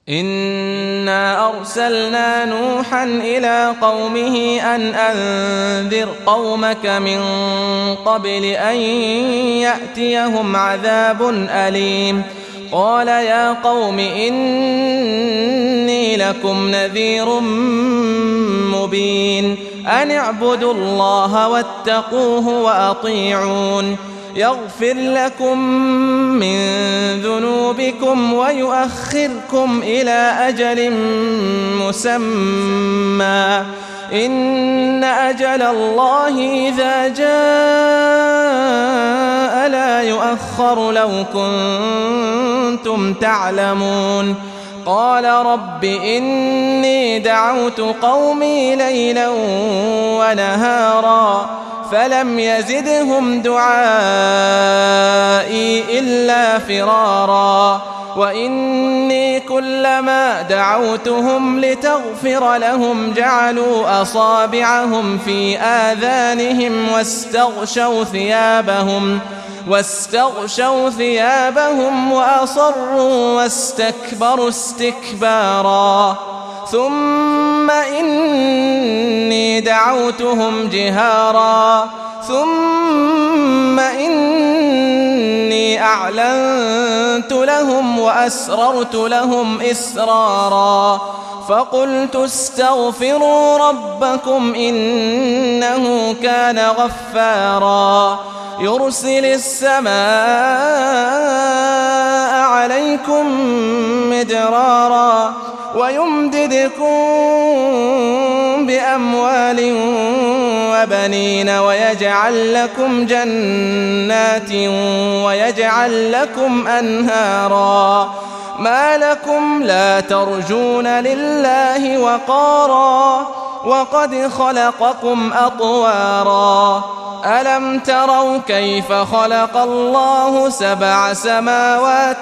إنا أرسلنا نوحا إلى قومه أن أنذر قومك من قبل أن يأتيهم عذاب أليم قال يا قوم إني لكم نذير مبين أن اعبدوا الله واتقوه وأطيعون يغفر لكم من ذنوبكم ويؤخركم إلى أجل مسمى إن أجل الله إذا جاء لا يؤخر لو كنتم تعلمون قال رب إني دعوت قومي ليلا ونهارا فلم يزدهم دعائي إلا فرارا وإني كلما دعوتهم لتغفر لهم جعلوا أصابعهم في آذانهم واستغشوا ثيابهم وأصروا واستكبروا استكبارا ثم إني دعوتهم جهارا ثم إني أعلنت لهم وأسررت لهم إسرارا فقلت استغفروا ربكم إنه كان غفارا يرسل السماء عليكم مدرارا ويمددكم بأموال وبنين ويجعل لكم جنات ويجعل لكم أنهارا ما لكم لا ترجون لله وقارا وقد خلقكم أطوارا ألم تروا كيف خلق الله 7 سماوات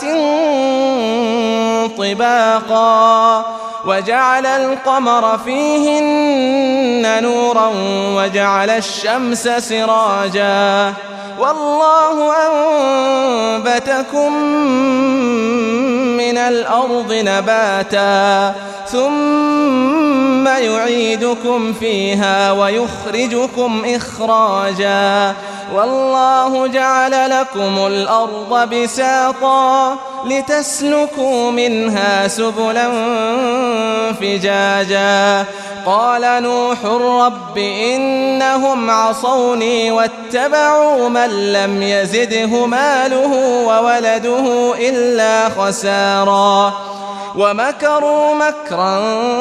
طباقا وجعل القمر فيهن نورا وجعل الشمس سراجا والله أنبتكم من الأرض نباتا ثم يعيدكم فيها ويخرجكم إخراجا والله جعل لكم الأرض بساطا لتسلكوا منها سبلا فجاجا قال نوح رب إنهم عصوني واتبعوا من لم يزده ماله وولده إلا خسارا ومكروا مكرا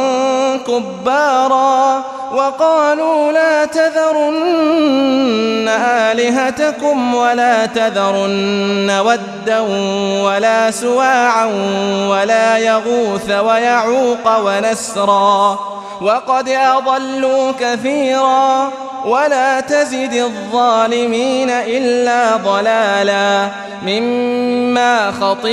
كبارا وقالوا لا تذرن آلهتكم ولا تذرن ودا ولا سواعا ولا يغوث ويعوق ونسرا وقد أضلوا كثيرا ولا تزد الظالمين إلا ضلالا مما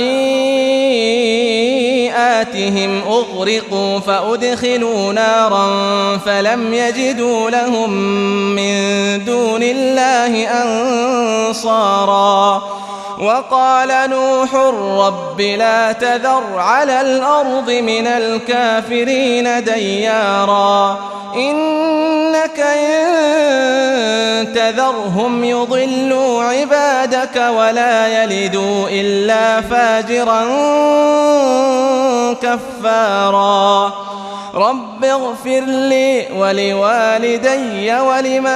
خطيئاتهم أغرقوا فأدخلوا نارا فلم يجدوا لهم من دون الله أنصارا وقال نوح رب لا تذر على الأرض من الكافرين ديارا إنك إن تذرهم يضلوا عبادك ولا يلدوا إلا فاجرا كفارا رب اغفر لي ولوالدي ولمن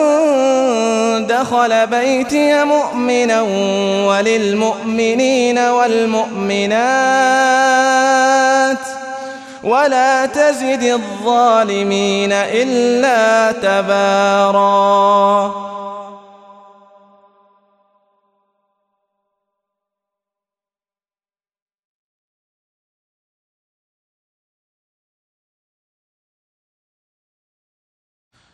دخل بيتي مؤمنا وللمؤمنين والمؤمنات ولا تزد الظالمين إلا تبارا.